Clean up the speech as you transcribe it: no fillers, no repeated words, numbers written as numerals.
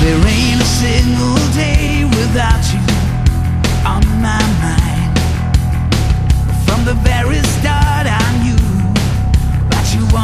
There ain't a single day without you on my mind. From the very start I knew that you